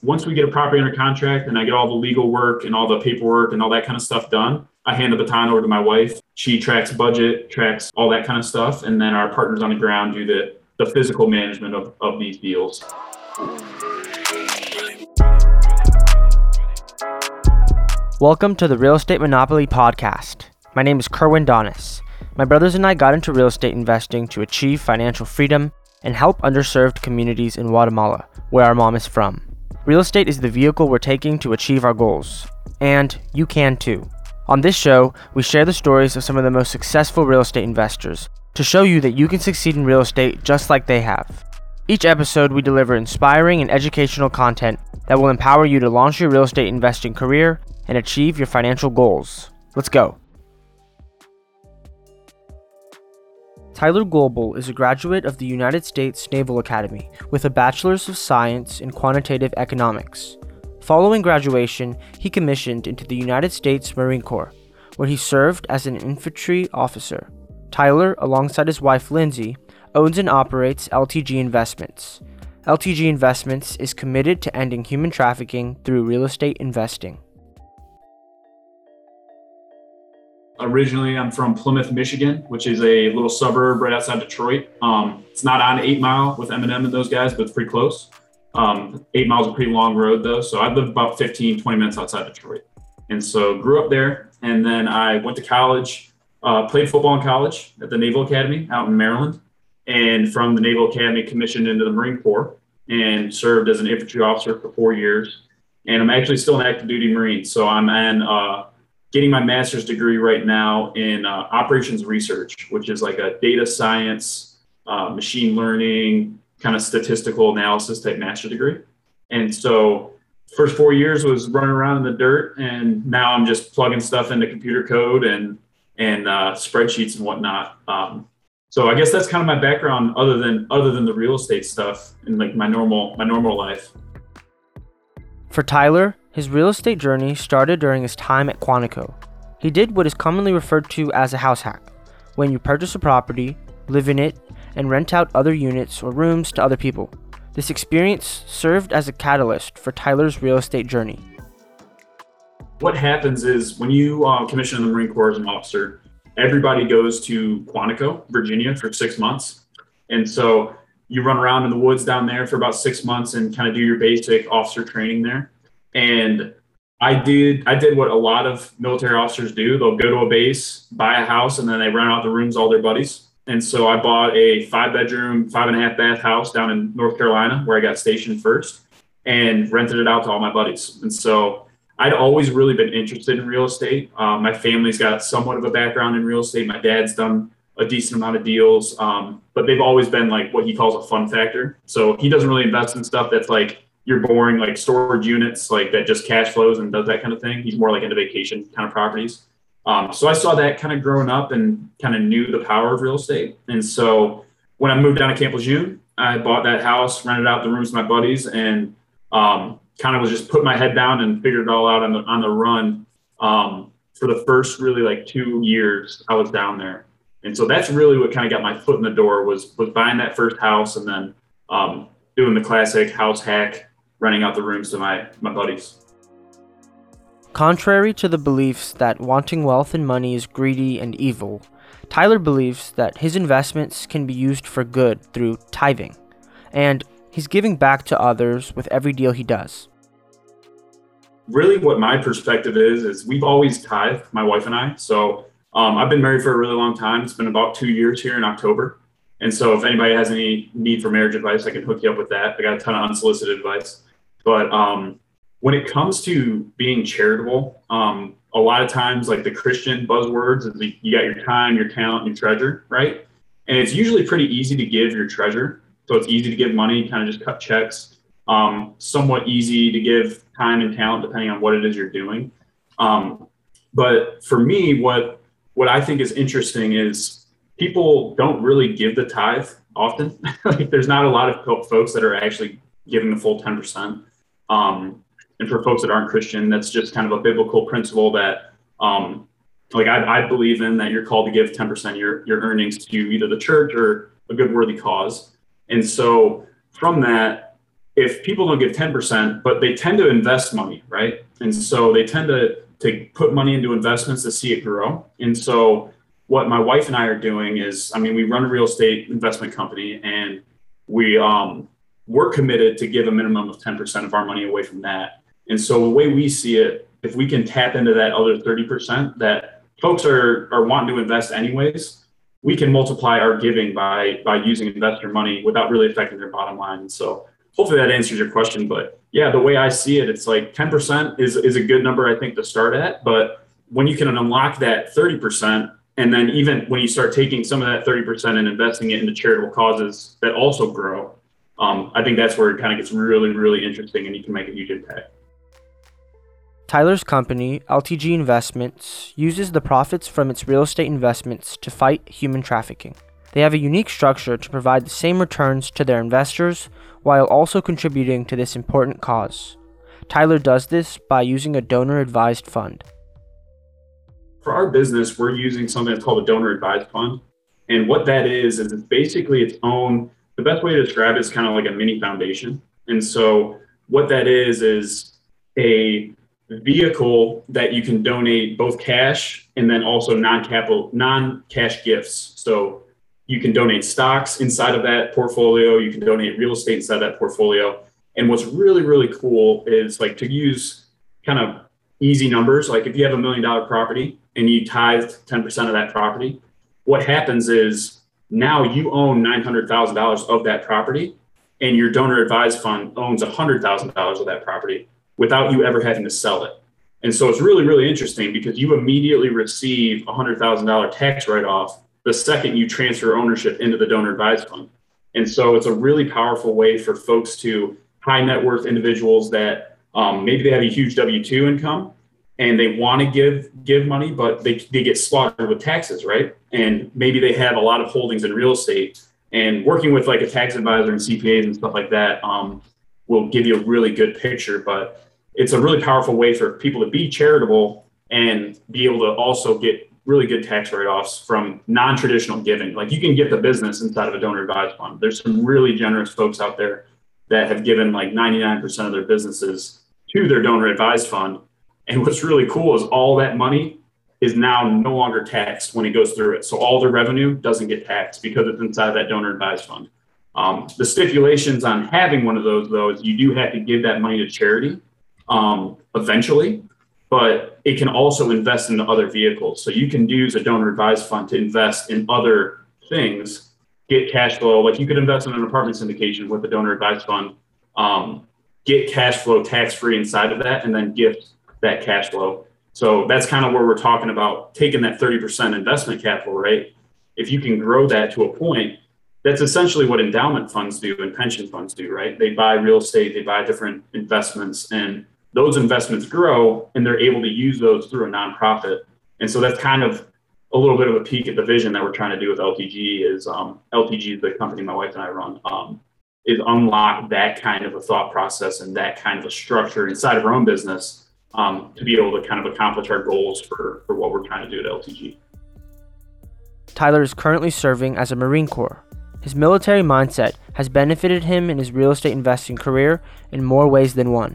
Once we get a property under contract and I get all the legal work and all the paperwork and all that kind of stuff done, I hand the baton over to my wife. She tracks budget, tracks all that kind of stuff. And then our partners on the ground do the physical management of these deals. Welcome to the Real Estate Monopoly Podcast. My name is Kerwin Donis. My brothers and I got into real estate investing to achieve financial freedom and help underserved communities in Guatemala, where our mom is from. Real estate is the vehicle we're taking to achieve our goals. And you can too. On this show, we share the stories of some of the most successful real estate investors to show you that you can succeed in real estate just like they have. Each episode, we deliver inspiring and educational content that will empower you to launch your real estate investing career and achieve your financial goals. Let's go. Tyler Goebel is a graduate of the United States Naval Academy with a Bachelor's of Science in Quantitative Economics. Following graduation, he commissioned into the United States Marine Corps, where he served as an infantry officer. Tyler, alongside his wife Lindsay, owns and operates LTG Investments. LTG Investments is committed to ending human trafficking through real estate investing. Originally, I'm from Plymouth, Michigan, which is a little suburb right outside Detroit. It's not on 8 Mile with Eminem and those guys, but it's pretty close. 8 Mile's a pretty long road though. So I live about 15, 20 minutes outside Detroit. And so grew up there. And then I went to college, played football in college at the Naval Academy out in Maryland. And from the Naval Academy, commissioned into the Marine Corps and served as an infantry officer for 4 years. And I'm actually still an active duty Marine. So I'm getting my master's degree right now in operations research, which is like a data science, machine learning, kind of statistical analysis type master degree. And so first 4 years was running around in the dirt, and now I'm just plugging stuff into computer code and spreadsheets and whatnot. So I guess that's kind of my background other than the real estate stuff and like my normal life. For Tyler, his real estate journey started during his time at Quantico. He did what is commonly referred to as a house hack, when you purchase a property, live in it, and rent out other units or rooms to other people. This experience served as a catalyst for Tyler's real estate journey. What happens is when you commission in the Marine Corps as an officer, everybody goes to Quantico, Virginia for 6 months. And so you run around in the woods down there for about 6 months and kind of do your basic officer training there. And I did what a lot of military officers do. They'll go to a base, buy a house, and then they rent out the rooms to all their buddies. And so I bought a 5-bedroom, 5.5 bath house down in North Carolina where I got stationed first and rented it out to all my buddies. And so I'd always really been interested in real estate. My family's got somewhat of a background in real estate. My dad's done a decent amount of deals, but they've always been like what he calls a fun factor. So he doesn't really invest in stuff that's like your boring like storage units like that just cash flows and does that kind of thing. He's more like into vacation kind of properties. So I saw that kind of growing up and kind of knew the power of real estate. And so when I moved down to Camp Lejeune, I bought that house, rented out the rooms to my buddies, and kind of was just putting my head down and figured it all out on the run. For the first really like 2 years I was down there. And so that's really what kind of got my foot in the door was buying that first house and then doing the classic house hack, renting out the rooms to my buddies. Contrary to the beliefs that wanting wealth and money is greedy and evil, Tyler believes that his investments can be used for good through tithing, and he's giving back to others with every deal he does. Really what my perspective is we've always tithed, my wife and I. So I've been married for a really long time. It's been about 2 years here in October. And so if anybody has any need for marriage advice, I can hook you up with that. I got a ton of unsolicited advice. But when it comes to being charitable, a lot of times like the Christian buzzwords is you got your time, your talent, your treasure, right? And it's usually pretty easy to give your treasure. So it's easy to give money, kind of just cut checks. Somewhat easy to give time and talent depending on what it is you're doing. But for me, what I think is interesting is people don't really give the tithe often. Like there's not a lot of folks that are actually giving the full 10%. And for folks that aren't Christian, that's just kind of a biblical principle that I believe in, that you're called to give 10% of your earnings to either the church or a good worthy cause. And so from that, if people don't give 10%, but they tend to invest money, right? And so they tend to put money into investments to see it grow. And so what my wife and I are doing is, I mean, we run a real estate investment company, and we're committed to give a minimum of 10% of our money away from that. And so the way we see it, if we can tap into that other 30% that folks are wanting to invest anyways, we can multiply our giving by using investor money without really affecting their bottom line. And so hopefully that answers your question. But yeah, the way I see it, it's like 10% is a good number, I think, to start at. But when you can unlock that 30%, and then even when you start taking some of that 30% and investing it into charitable causes that also grow, I think that's where it kind of gets really, really interesting, and you can make a huge impact. Tyler's company, LTG Investments, uses the profits from its real estate investments to fight human trafficking. They have a unique structure to provide the same returns to their investors while also contributing to this important cause. Tyler does this by using a donor-advised fund. For our business, we're using something that's called a donor-advised fund. And what that is it's basically its own, the best way to describe it is kind of like a mini foundation. And so what that is a vehicle that you can donate both cash and then also non-cash gifts. So you can donate stocks inside of that portfolio. You can donate real estate inside that portfolio. And what's really, really cool is like to use kind of easy numbers. Like if you have $1 million property and you tithe 10% of that property, what happens is now you own $900,000 of that property, and your donor advised fund owns $100,000 of that property without you ever having to sell it. And so it's really, really interesting because you immediately receive $100,000 tax write-off the second you transfer ownership into the donor advised fund. And so it's a really powerful way for folks to high net worth individuals that maybe they have a huge W-2 income and they want to give money, but they get slaughtered with taxes, right? And maybe they have a lot of holdings in real estate, and working with like a tax advisor and CPAs and stuff like that will give you a really good picture. But it's a really powerful way for people to be charitable and be able to also get really good tax write-offs from non-traditional giving. Like you can get the business inside of a donor advised fund. There's some really generous folks out there that have given like 99% of their businesses to their donor advised fund. And what's really cool is all that money is now no longer taxed when it goes through it. So all the revenue doesn't get taxed because it's inside that donor advised fund. The stipulations on having one of those, though, is you do have to give that money to charity eventually, but it can also invest into other vehicles. So you can use a donor advised fund to invest in other things, get cash flow. Like you could invest in an apartment syndication with a donor advised fund, get cash flow tax-free inside of that, and then gift that cash flow. So that's kind of where we're talking about taking that 30% investment capital, right? If you can grow that to a point, that's essentially what endowment funds do and pension funds do, right? They buy real estate, they buy different investments, and those investments grow and they're able to use those through a nonprofit. And so that's kind of a little bit of a peek at the vision that we're trying to do with LTG is LTG is the company my wife and I run, is unlock that kind of a thought process and that kind of a structure inside of our own business to be able to kind of accomplish our goals for what we're trying to do at LTG. Tyler is currently serving as a Marine Corps. His military mindset has benefited him in his real estate investing career in more ways than one.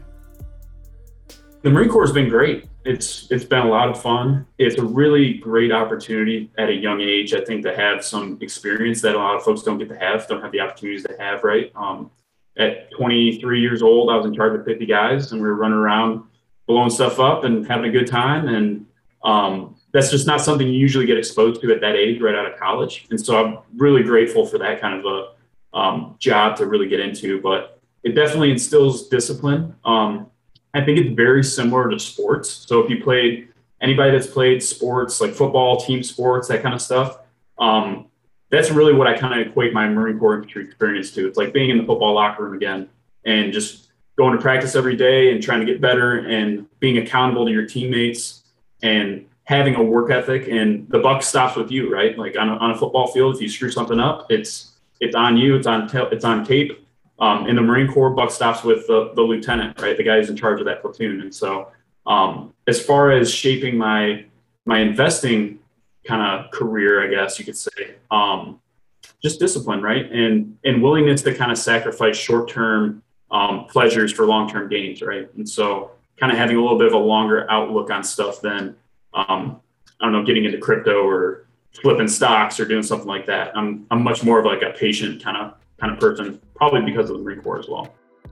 The Marine Corps has been great. It's been a lot of fun. It's a really great opportunity at a young age, I think, to have some experience that a lot of folks don't get to have, don't have the opportunities to have, right? At 23 years old, I was in charge of 50 guys, and we were running around blowing stuff up and having a good time. And that's just not something you usually get exposed to at that age, right out of college. And so I'm really grateful for that kind of a job to really get into, but it definitely instills discipline. I think it's very similar to sports. So if you played, anybody that's played sports, like football, team sports, that kind of stuff, that's really what I kind of equate my Marine Corps infantry experience to. It's like being in the football locker room again and just going to practice every day and trying to get better and being accountable to your teammates and having a work ethic, and the buck stops with you, right? Like on a football field, if you screw something up, it's on you, it's on tape. In the Marine Corps, buck stops with the lieutenant, right? The guy who's in charge of that platoon. And so as far as shaping my investing kind of career, I guess you could say, just discipline, right? And willingness to kind of sacrifice short-term pleasures for long-term gains, right? And so kind of having a little bit of a longer outlook on stuff than, I don't know, getting into crypto or flipping stocks or doing something like that. I'm much more of like a patient kind of person, probably because of the Marine Corps as well.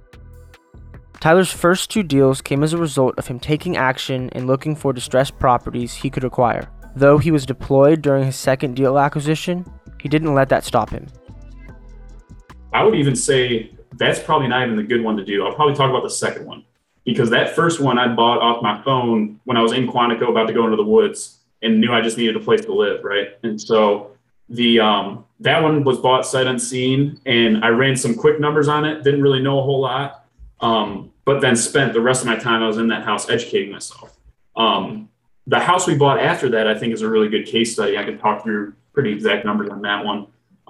Tyler's first 2 deals came as a result of him taking action and looking for distressed properties he could acquire. Though he was deployed during his second deal acquisition, he didn't let that stop him. I would even say that's probably not even the good one to do. I'll probably talk about the second one, because that first one I bought off my phone when I was in Quantico about to go into the woods and knew I just needed a place to live, right? And so that one was bought sight unseen, and I ran some quick numbers on it, didn't really know a whole lot. But then spent the rest of my time I was in that house educating myself. The house we bought after that, I think, is a really good case study. I can talk through pretty exact numbers on that one.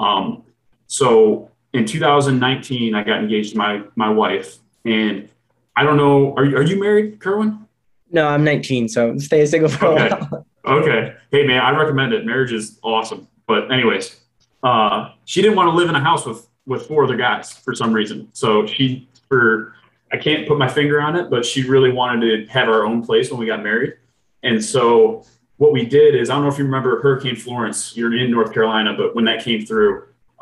So in 2019, I got engaged to my wife, and I don't know, are you married, Kerwin? No, I'm 19, so stay single for a while. Okay. Hey, man, I recommend it. Marriage is awesome. But anyways, she didn't want to live in a house with 4 other guys for some reason. So I can't put my finger on it, but she really wanted to have our own place when we got married. And so what we did is, I don't know if you remember Hurricane Florence, you're in North Carolina, but when that came through,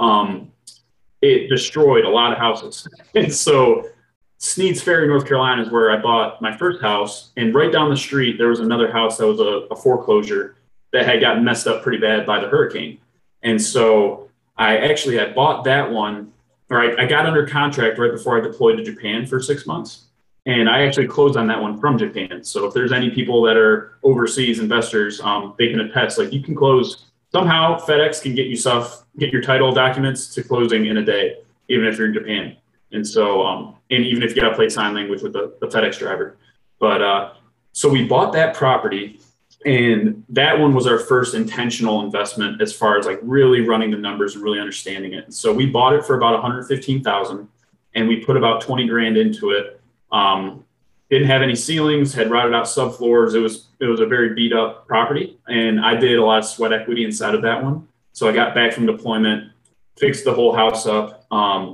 it destroyed a lot of houses. And so Sneads Ferry, North Carolina is where I bought my first house. And right down the street, there was another house that was a foreclosure that had gotten messed up pretty bad by the hurricane. And so I actually had bought that one. I got under contract right before I deployed to Japan for 6 months. And I actually closed on that one from Japan. So if there's any people that are overseas investors, they can attest, like, you can close somehow. FedEx can get your title documents to closing in a day, even if you're in Japan. And so, and even if you got to play sign language with the FedEx driver. But so we bought that property, and that one was our first intentional investment as far as like really running the numbers and really understanding it. And so we bought it for about $115,000, and we put about 20 grand into it. Didn't have any ceilings, had rotted out subfloors. It was a very beat up property, and I did a lot of sweat equity inside of that one. So I got back from deployment, fixed the whole house up,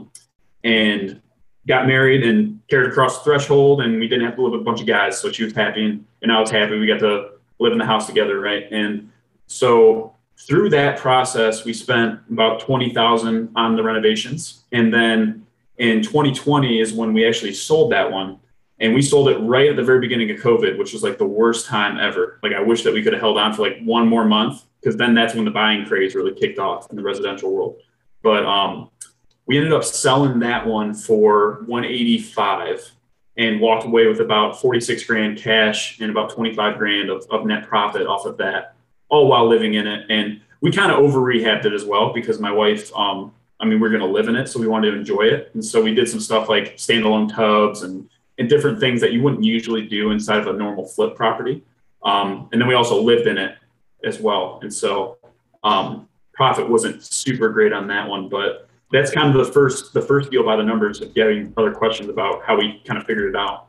and got married and carried across the threshold, and we didn't have to live with a bunch of guys. So she was happy, and I was happy. We got to live in the house together, right? And so through that process, we spent about $20,000 on the renovations. And then in 2020 is when we actually sold that one. And we sold it right at the very beginning of COVID, which was like the worst time ever. Like, I wish that we could have held on for like one more month, because then that's when the buying craze really kicked off in the residential world. But we ended up selling that one for $185 and walked away with about 46 grand cash and about 25 grand of net profit off of that, all while living in it. And we kind of over rehabbed it as well, because my wife, we're going to live in it, so we wanted to enjoy it. And so we did some stuff like standalone tubs and different things that you wouldn't usually do inside of a normal flip property. And then we also lived in it as well. And so profit wasn't super great on that one, but that's kind of the first deal by the numbers. If you have any other questions about how we kind of figured it out.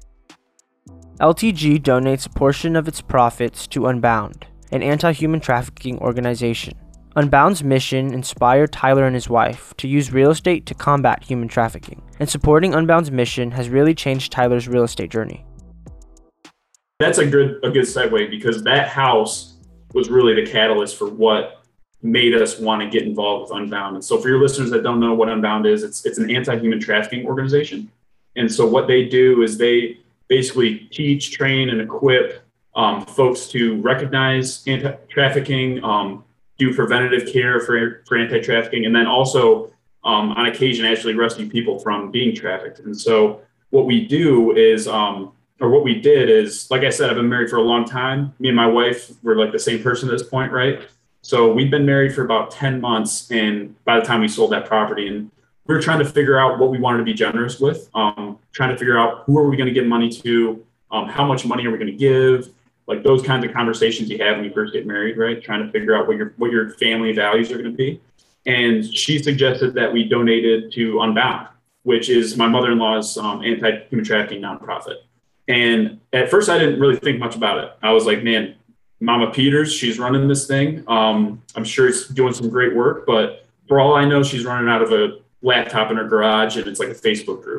LTG donates a portion of its profits to Unbound, an anti-human trafficking organization. Unbound's mission inspired Tyler and his wife to use real estate to combat human trafficking, and supporting Unbound's mission has really changed Tyler's real estate journey. That's a good segue, because that house was really the catalyst for what made us want to get involved with Unbound. And so for your listeners that don't know what Unbound is, it's an anti-human trafficking organization. And so what they do is they basically teach, train, and equip folks to recognize anti-trafficking, do preventative care for anti-trafficking, and then also on occasion actually rescue people from being trafficked. And so what we do is, what we did is, like I said, I've been married for a long time. Me and my wife were like the same person at this point, right? So we'd been married for about 10 months, and by the time we sold that property, and we were trying to figure out what we wanted to be generous with, trying to figure out who are we going to give money to, how much money are we going to give, like those kinds of conversations you have when you first get married, right? Trying to figure out what your family values are going to be. And she suggested that we donated to Unbound, which is my mother-in-law's anti-human trafficking nonprofit. And at first I didn't really think much about it. I was like, man, Mama Peters, she's running this thing. I'm sure it's doing some great work, but for all I know, she's running out of a laptop in her garage, and it's like a Facebook group.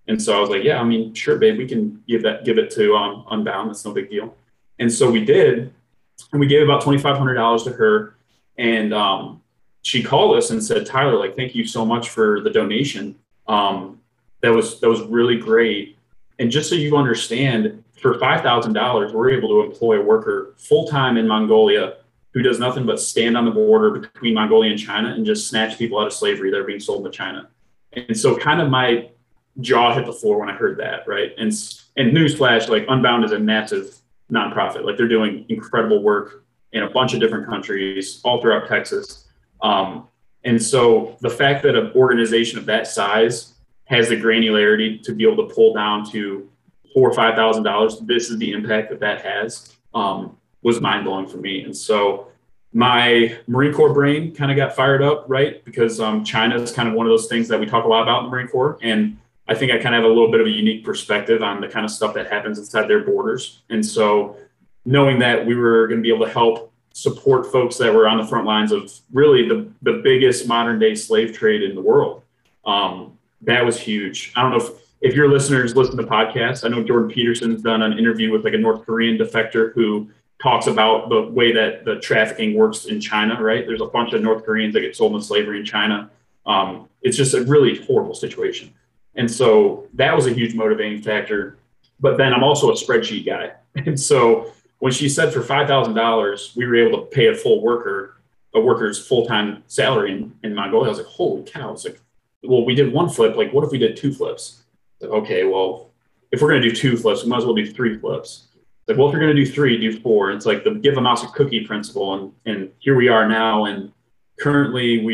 And so I was like, yeah, I mean, sure, babe, we can give it to Unbound. That's no big deal. And so we did, and we gave about $2,500 to her. And she called us and said, Tyler, like, thank you so much for the donation. That was really great. And just so you understand, for $5,000, we're able to employ a worker full-time in Mongolia who does nothing but stand on the border between Mongolia and China and just snatch people out of slavery that are being sold to China. And so kind of my jaw hit the floor when I heard that, right? And newsflash, like Unbound is a massive nonprofit. Like they're doing incredible work in a bunch of different countries all throughout Texas. And so the fact that an organization of that size has the granularity to be able to pull down to $4,000 or $5,000, this is the impact that has, was mind blowing for me. And so my Marine Corps brain kind of got fired up, right? Because China is kind of one of those things that we talk a lot about in the Marine Corps. And I think I kind of have a little bit of a unique perspective on the kind of stuff that happens inside their borders. And so knowing that we were going to be able to help support folks that were on the front lines of really the biggest modern day slave trade in the world, that was huge. I don't know if your listeners listen to podcasts. I know Jordan Peterson's done an interview with like a North Korean defector who talks about the way that the trafficking works in China, right? There's a bunch of North Koreans that get sold into slavery in China. It's just a really horrible situation. And so that was a huge motivating factor. But then I'm also a spreadsheet guy. And so when she said for $5,000, we were able to pay a worker's full-time salary in Mongolia, I was like, holy cow. It's like, well, we did one flip. Like, what if we did two flips? Like, okay, well, if we're going to do two flips, we might as well do three flips. Like, well, if you're going to do three, do four. And it's like the give a mouse a cookie principle. And here we are now. And currently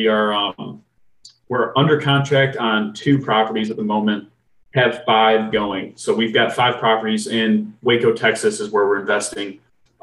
we're under contract on 2 properties at the moment, have 5 going. So we've got 5 properties in Waco, Texas is where we're investing.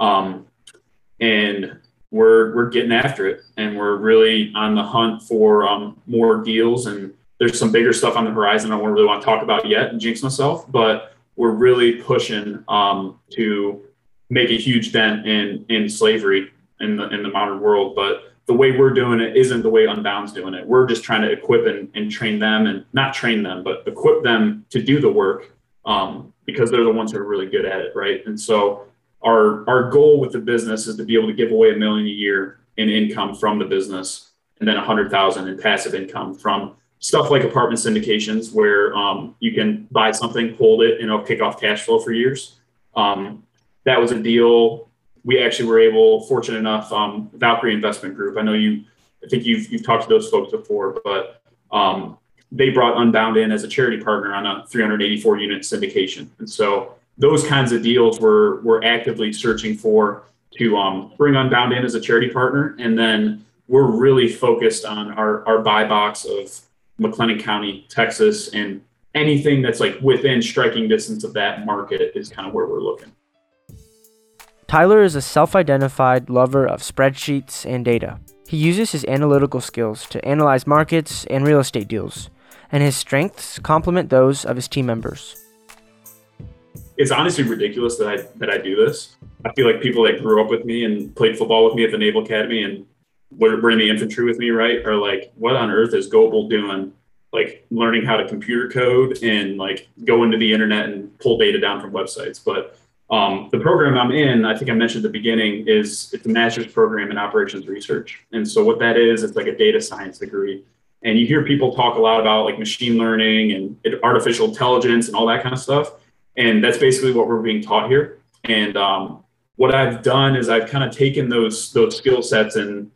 And we're getting after it. And we're really on the hunt for more deals. And there's some bigger stuff on the horizon I don't really want to talk about yet and jinx myself, but we're really pushing to make a huge dent in slavery in the modern world. But the way we're doing it isn't the way Unbound's doing it. We're just trying to equip and train them, and not train them, but equip them to do the work because they're the ones who are really good at it, right? And so our goal with the business is to be able to give away $1 million a year in income from the business, and then $100,000 in passive income from stuff like apartment syndications, where you can buy something, hold it, and it'll kick off cash flow for years. That was a deal. We actually were fortunate enough, Valkyrie Investment Group. I think you've talked to those folks before, but they brought Unbound in as a charity partner on a 384 unit syndication. And so those kinds of deals we're actively searching for to bring Unbound in as a charity partner. And then we're really focused on our buy box of McLennan County, Texas, and anything that's like within striking distance of that market is kind of where we're looking. Tyler is a self-identified lover of spreadsheets and data. He uses his analytical skills to analyze markets and real estate deals, and his strengths complement those of his team members. It's honestly ridiculous that I do this. I feel like people that grew up with me and played football with me at the Naval Academy and were in the infantry with me, right, are like, what on earth is Goebel doing? Like learning how to computer code and like go into the internet and pull data down from websites. But the program I'm in, I think I mentioned at the beginning, it's a master's program in operations research. And so what that is, it's like a data science degree. And you hear people talk a lot about like machine learning and artificial intelligence and all that kind of stuff. And that's basically what we're being taught here. And what I've done is I've kind of taken those skill sets and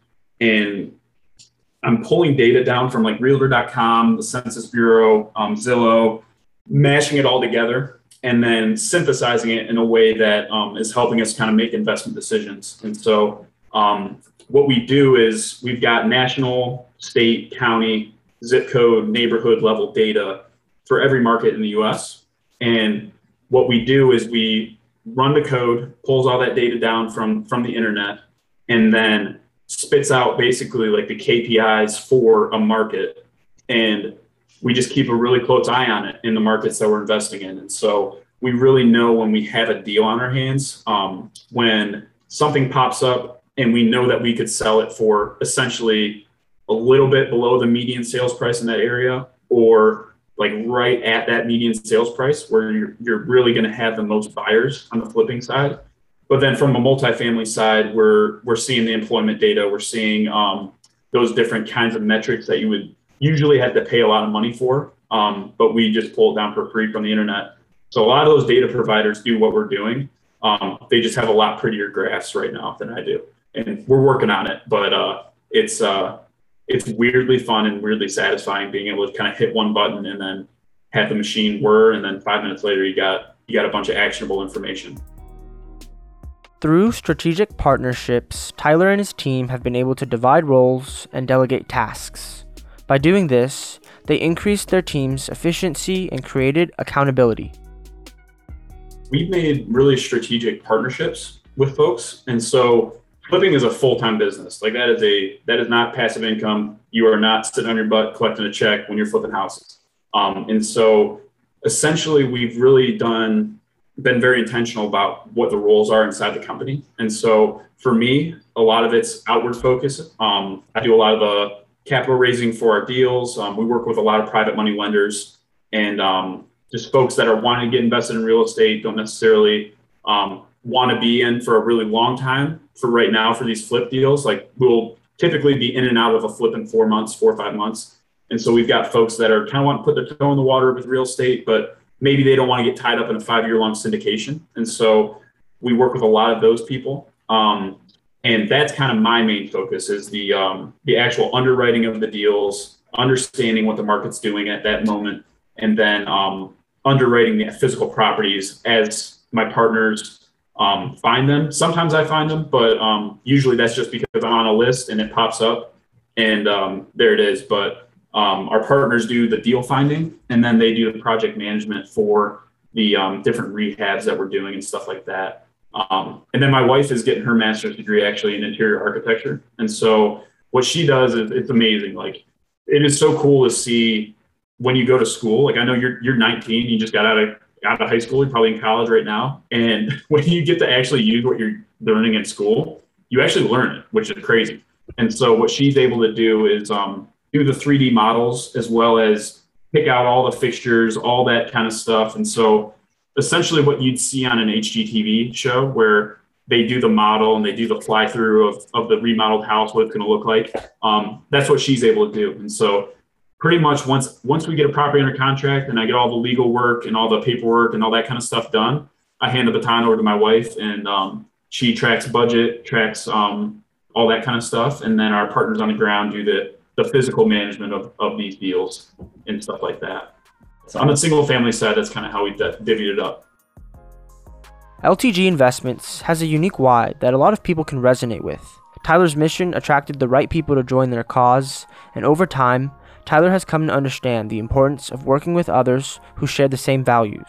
I'm pulling data down from like Realtor.com, the Census Bureau, Zillow, mashing it all together, and then synthesizing it in a way that is helping us kind of make investment decisions. And so what we do is we've got national, state, county, zip code, neighborhood level data for every market in the US. And what we do is we run the code, pulls all that data down from the internet, and then spits out basically like the KPIs for a market. And we just keep a really close eye on it in the markets that we're investing in. And so we really know when we have a deal on our hands, when something pops up and we know that we could sell it for essentially a little bit below the median sales price in that area, or like right at that median sales price where you're really going to have the most buyers on the flipping side. But then from a multifamily side, we're seeing the employment data, we're seeing those different kinds of metrics that you would usually have to pay a lot of money for, but we just pull it down for free from the internet. So a lot of those data providers do what we're doing. They just have a lot prettier graphs right now than I do, and we're working on it. But it's weirdly fun and weirdly satisfying being able to kind of hit one button and then have the machine whir, and then 5 minutes later you got a bunch of actionable information. Through strategic partnerships, Tyler and his team have been able to divide roles and delegate tasks. By doing this, they increased their team's efficiency and created accountability. We've made really strategic partnerships with folks. And so flipping is a full-time business. Like that is not passive income. You are not sitting on your butt collecting a check when you're flipping houses. And so essentially we've really been very intentional about what the roles are inside the company. And so for me, a lot of it's outward focus. I do a lot of the capital raising for our deals. We work with a lot of private money lenders and just folks that are wanting to get invested in real estate, don't necessarily want to be in for a really long time. For right now, for these flip deals, like we'll typically be in and out of a flip in 4 or 5 months. And so we've got folks that are kind of want to put their toe in the water with real estate, but maybe they don't want to get tied up in a 5-year-long syndication. And so we work with a lot of those people. And that's kind of my main focus is the actual underwriting of the deals, understanding what the market's doing at that moment, and then underwriting the physical properties as my partners find them. Sometimes I find them, but usually that's just because I'm on a list and it pops up and there it is. But our partners do the deal finding, and then they do the project management for the different rehabs that we're doing and stuff like that. And then my wife is getting her master's degree actually in interior architecture. And so what she does is it's amazing. Like it is so cool to see when you go to school. Like I know you're 19, you just got out of high school, you're probably in college right now. And when you get to actually use what you're learning in school, you actually learn it, which is crazy. And so what she's able to do is do the 3D models as well as pick out all the fixtures, all that kind of stuff. And so essentially what you'd see on an HGTV show where they do the model and they do the fly through of the remodeled house, what it's going to look like. That's what she's able to do. And so pretty much once we get a property under contract and I get all the legal work and all the paperwork and all that kind of stuff done, I hand the baton over to my wife, and she tracks budget, tracks all that kind of stuff. And then our partners on the ground do the physical management of these deals and stuff like that. So on the single family side, that's kind of how we divvied it up. LTG Investments has a unique why that a lot of people can resonate with. Tyler's mission attracted the right people to join their cause, and over time, Tyler has come to understand the importance of working with others who share the same values.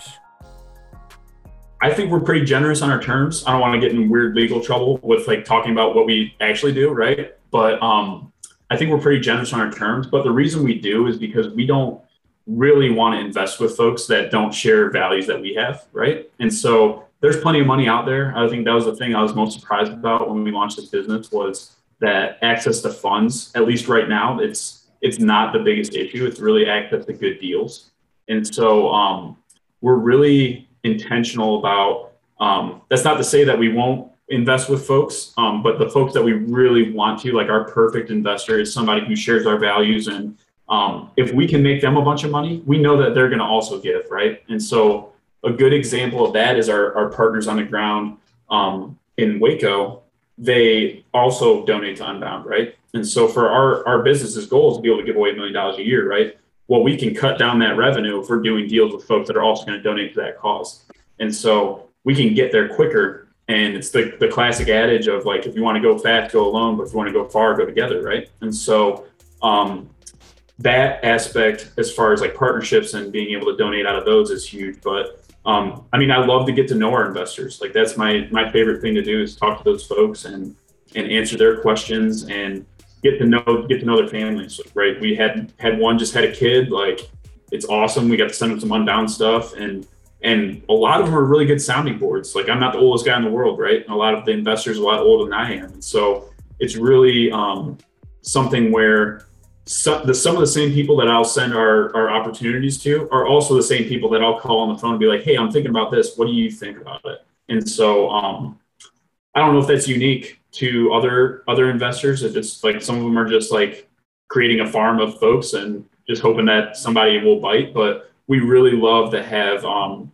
I think we're pretty generous on our terms. I don't want to get in weird legal trouble with like talking about what we actually do, right? But I think we're pretty generous on our terms. But the reason we do is because we don't really want to invest with folks that don't share values that we have, right? And so there's plenty of money out there. I think that was the thing I was most surprised about when we launched this business was that access to funds, at least right now, it's not the biggest issue. It's really access to good deals. And so we're really intentional about, that's not to say that we won't invest with folks, but the folks that we really want to, like our perfect investor is somebody who shares our values. And if we can make them a bunch of money, we know that they're going to also give, right? And so a good example of that is our partners on the ground in Waco. They also donate to Unbound, right? And so for our business's goal is to be able to give away $1 million a year, right? Well, we can cut down that revenue if we're doing deals with folks that are also going to donate to that cause. And so we can get there quicker. And it's the classic adage of like, if you want to go fast, go alone, but if you want to go far, go together, right? And so that aspect, as far as like partnerships and being able to donate out of those is huge. But I mean, I love to get to know our investors. Like that's my favorite thing to do is talk to those folks and answer their questions and get to know their families, right? We had one just had a kid, like it's awesome. We got to send them some Unbound stuff and a lot of them are really good sounding boards. Like I'm not the oldest guy in the world, right? And a lot of the investors are a lot older than I am. And so it's really something where some of the same people that I'll send our opportunities to are also the same people that I'll call on the phone and be like, hey, I'm thinking about this. What do you think about it? And so I don't know if that's unique to other investors. If it's like some of them are just like creating a farm of folks and just hoping that somebody will bite. But we really love to have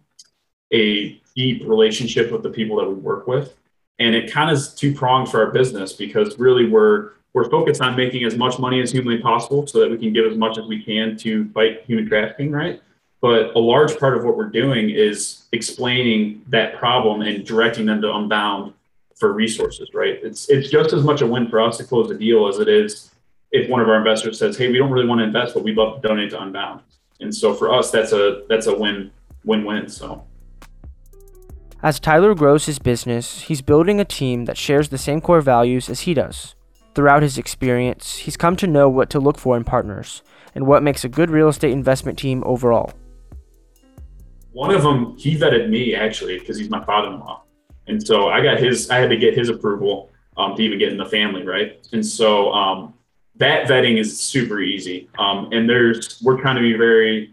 a deep relationship with the people that we work with. And it kind of is two-pronged for our business because really we're focused on making as much money as humanly possible so that we can give as much as we can to fight human trafficking, right? But a large part of what we're doing is explaining that problem and directing them to Unbound for resources, right? It's just as much a win for us to close a deal as it is if one of our investors says, hey, we don't really want to invest, but we'd love to donate to Unbound. And so for us, that's a win-win. So As Tyler grows his business, he's building a team that shares the same core values as he does. Throughout his experience, he's come to know what to look for in partners and what makes a good real estate investment team overall. One of them, he vetted me actually because he's my father-in-law. And so I had to get his approval to even get in the family, right? And so that vetting is super easy. And we're trying to be very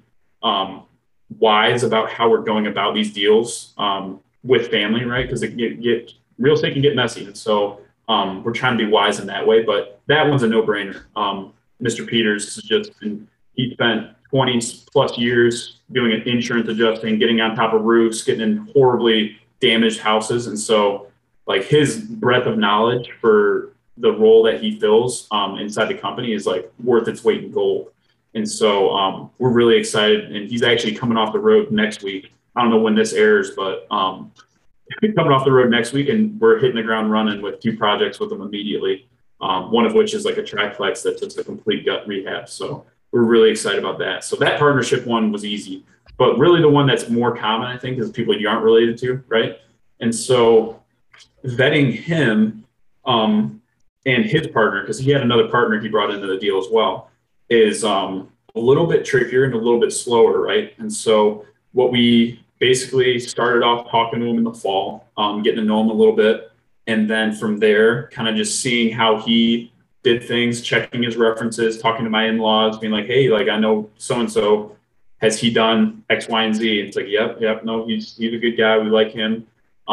wise about how we're going about these deals with family, right? Because real estate can get messy. And so we're trying to be wise in that way, but that one's a no-brainer. Mr. Peters he spent 20 plus years doing an insurance adjusting, getting on top of roofs, getting in horribly damaged houses. And so like his breadth of knowledge for the role that he fills inside the company is like worth its weight in gold. And so we're really excited, and he's actually coming off the road next week. I don't know when this airs, but coming off the road next week, and we're hitting the ground running with 2 projects with him immediately. One of which is like a triplex that's just a complete gut rehab. So we're really excited about that. So that partnership one was easy, but really the one that's more common, I think, is people you aren't related to, right? And so vetting him and his partner, because he had another partner he brought into the deal as well, is a little bit trickier and a little bit slower, right? And so what we basically started off talking to him in the fall, getting to know him a little bit. And then from there, kind of just seeing how he did things, checking his references, talking to my in-laws, being like, hey, like I know so-and-so, has he done X, Y, and Z? And it's like, yep, no, he's a good guy. We like him.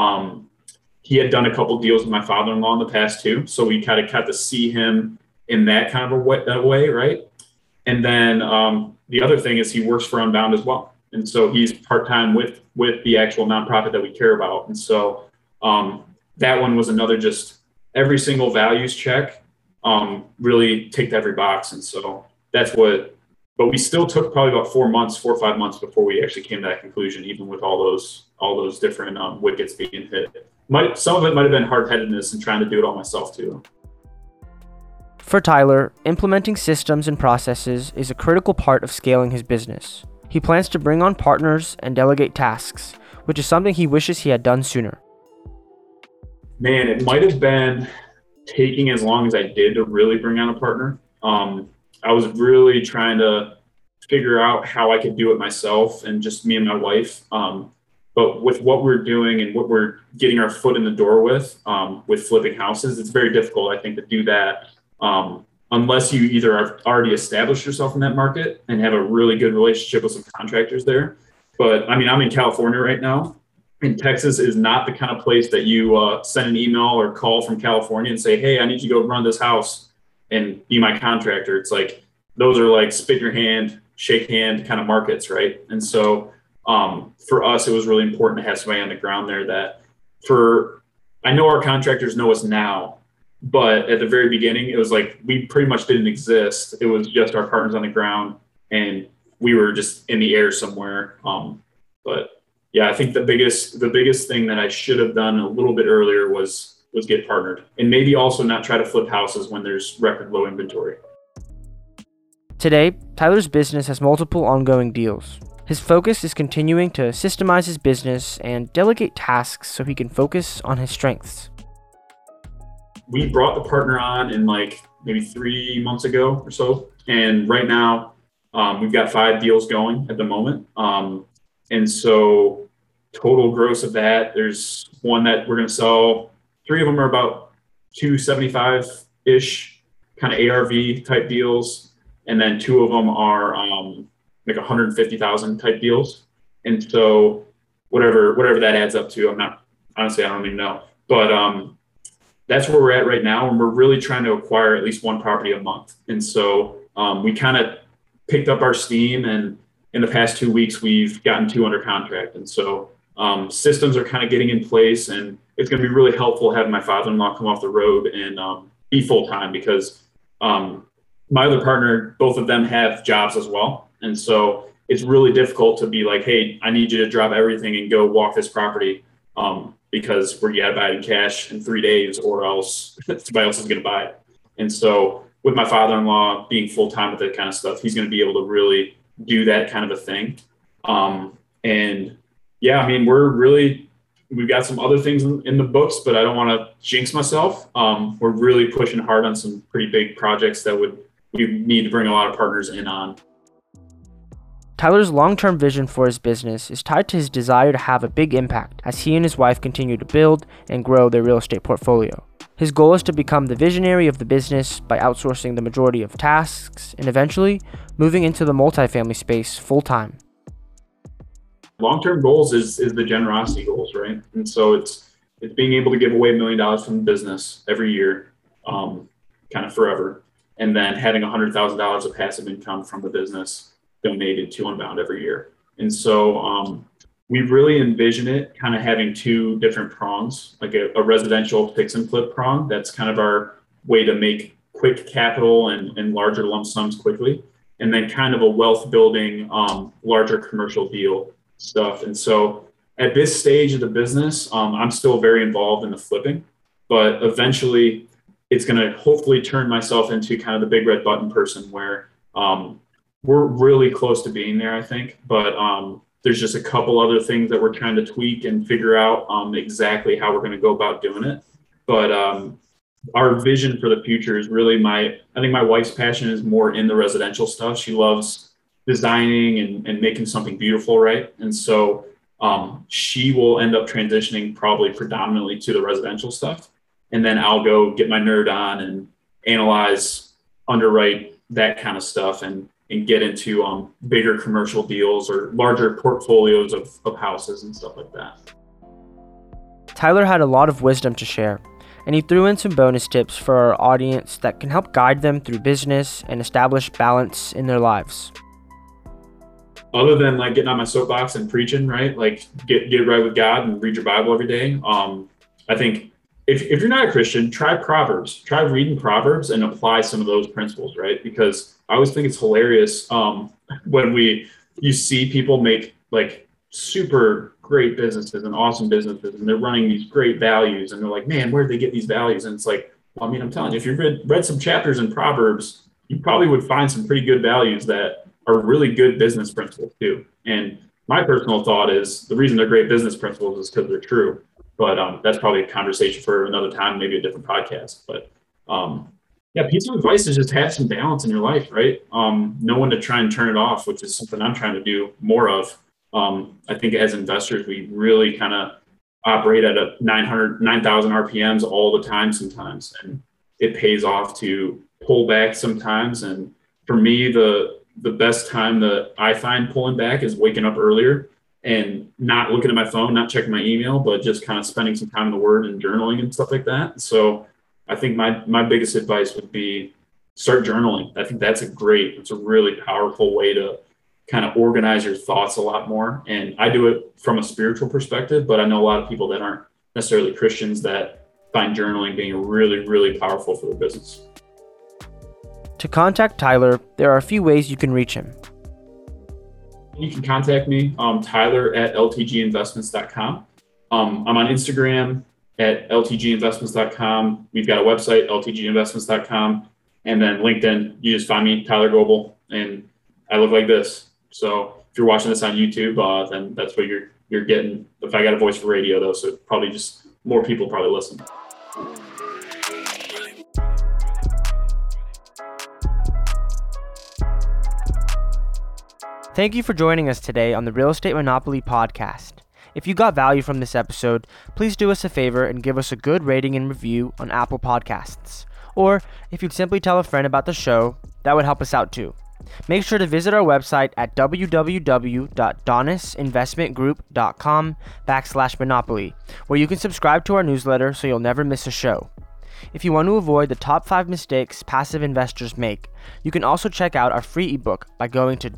He had done a couple deals with my father-in-law in the past too. So we kind of got to see him in that kind of a way, right? And then the other thing is he works for Unbound as well. And so he's part-time with the actual nonprofit that we care about. And so that one was another just every single values check really ticked every box. And so but we still took probably about 4 or 5 months before we actually came to that conclusion, even with all those different wickets being hit. Some of it might have been hard-headedness and trying to do it all myself too. For Tyler, implementing systems and processes is a critical part of scaling his business. He plans to bring on partners and delegate tasks, which is something he wishes he had done sooner. Man, it might have been taking as long as I did to really bring on a partner. I was really trying to figure out how I could do it myself and just me and my wife. But with what we're doing and what we're getting our foot in the door with flipping houses, it's very difficult, I think, to do that unless you either have already established yourself in that market and have a really good relationship with some contractors there. But I mean, I'm in California right now, and Texas is not the kind of place that you send an email or call from California and say, hey, I need you to go run this house and be my contractor. It's like, those are like spit in your hand, shake hand kind of markets, right? And so for us, it was really important to have somebody on the ground there I know our contractors know us now, but at the very beginning, it was like we pretty much didn't exist. It was just our partners on the ground, and we were just in the air somewhere. But yeah, I think the biggest thing that I should have done a little bit earlier was get partnered, and maybe also not try to flip houses when there's record low inventory. Today, Tyler's business has multiple ongoing deals. His focus is continuing to systemize his business and delegate tasks so he can focus on his strengths. We brought the partner on in like maybe 3 months ago or so. And right now we've got 5 deals going at the moment. And so total gross of that, there's one that we're going to sell. 3 of them are about 275-ish kind of ARV type deals. and then 2 of them are like 150,000 type deals. And so whatever that adds up to, I don't even know. But that's where we're at right now, and we're really trying to acquire at least one property a month. And so we kind of picked up our steam, and in the past 2 weeks, we've gotten 2 under contract. And so systems are kind of getting in place, and it's going to be really helpful having my father-in-law come off the road and be full-time, because my other partner, both of them have jobs as well. And so it's really difficult to be like, hey, I need you to drop everything and go walk this property because you got to buy it in cash in 3 days, or else somebody else is going to buy it. And so with my father-in-law being full-time with that kind of stuff, he's going to be able to really do that kind of a thing. And yeah, I mean, we've got some other things in the books, but I don't want to jinx myself. We're really pushing hard on some pretty big projects that we need to bring a lot of partners in on. Tyler's long-term vision for his business is tied to his desire to have a big impact as he and his wife continue to build and grow their real estate portfolio. His goal is to become the visionary of the business by outsourcing the majority of tasks and eventually moving into the multifamily space full-time. Long-term goals is the generosity goals, right? And so it's being able to give away $1 million from the business every year, kind of forever, and then having $100,000 of passive income from the business donated to Unbound every year. And so we really envision it kind of having 2 different prongs, like a residential fix and flip prong. That's kind of our way to make quick capital and larger lump sums quickly. And then kind of a wealth building, larger commercial deal stuff. And so at this stage of the business, I'm still very involved in the flipping, but eventually it's going to hopefully turn myself into kind of the big red button person where we're really close to being there, I think. But there's just a couple other things that we're trying to tweak and figure out exactly how we're going to go about doing it. But our vision for the future is really I think my wife's passion is more in the residential stuff. She loves designing and making something beautiful, right? And so she will end up transitioning probably predominantly to the residential stuff. And then I'll go get my nerd on and analyze, underwrite, that kind of stuff, and get into bigger commercial deals or larger portfolios of houses and stuff like that. Tyler had a lot of wisdom to share, and he threw in some bonus tips for our audience that can help guide them through business and establish balance in their lives. Other than like getting on my soapbox and preaching, right? Like get right with God and read your Bible every day. I think if you're not a Christian, try Proverbs. Try reading Proverbs and apply some of those principles, right? Because I always think it's hilarious when you see people make like super great businesses and awesome businesses, and they're running these great values, and they're like, man, where did they get these values? And it's like, well, I mean, I'm telling you, if you've read some chapters in Proverbs, you probably would find some pretty good values that are really good business principles too. And my personal thought is the reason they're great business principles is because they're true. But that's probably a conversation for another time, maybe a different podcast. But yeah, piece of advice is just have some balance in your life, right? Know when to try and turn it off, which is something I'm trying to do more of. I think as investors, we really kind of operate at a 9,000 RPMs all the time sometimes. And it pays off to pull back sometimes. And for me, the best time that I find pulling back is waking up earlier and not looking at my phone, not checking my email, but just kind of spending some time in the Word and journaling and stuff like that. So I think my biggest advice would be start journaling. I think it's a really powerful way to kind of organize your thoughts a lot more. And I do it from a spiritual perspective, but I know a lot of people that aren't necessarily Christians that find journaling being really, really powerful for their business. To contact Tyler, there are a few ways you can reach him. You can contact me, Tyler at ltginvestments.com. I'm on Instagram at ltginvestments.com. We've got a website, ltginvestments.com. And then LinkedIn, you just find me, Tyler Goebel, and I look like this. So if you're watching this on YouTube, then that's what you're getting. If I got a voice for radio, though, so probably just more people probably listen. Thank you for joining us today on the Real Estate Monopoly podcast. If you got value from this episode, please do us a favor and give us a good rating and review on Apple Podcasts. Or if you'd simply tell a friend about the show, That would help us out too. Make sure to visit our website at www.donisinvestmentgroup.com/monopoly, where you can subscribe to our newsletter so you'll never miss a show. If you want to avoid the top 5 mistakes passive investors make, you can also check out our free ebook by going to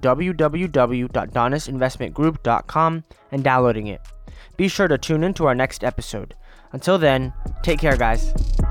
www.donisinvestmentgroup.com and downloading it. Be sure to tune in to our next episode. Until then, take care, guys.